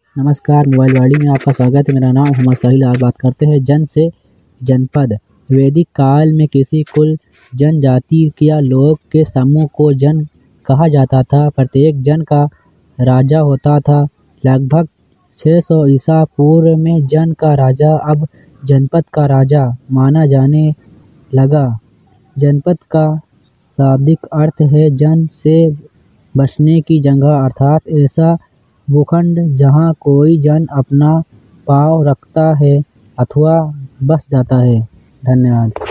नमस्कार, मोबाइल वाणी में आपका स्वागत है। मेरा नाम मोहम्मद साहिल। आज बात करते हैं जन से जनपद। वैदिक काल में किसी कुल, जनजाति या लोग के समूह को जन कहा जाता था। प्रत्येक जन का राजा होता था। लगभग 600 ईसा पूर्व में जन का राजा अब जनपद का राजा माना जाने लगा। जनपद का शाब्दिक अर्थ है जन से बसने की जगह, अर्थात ऐसा भूखंड जहाँ कोई जन अपना पाँव रखता है अथवा बस जाता है। धन्यवाद।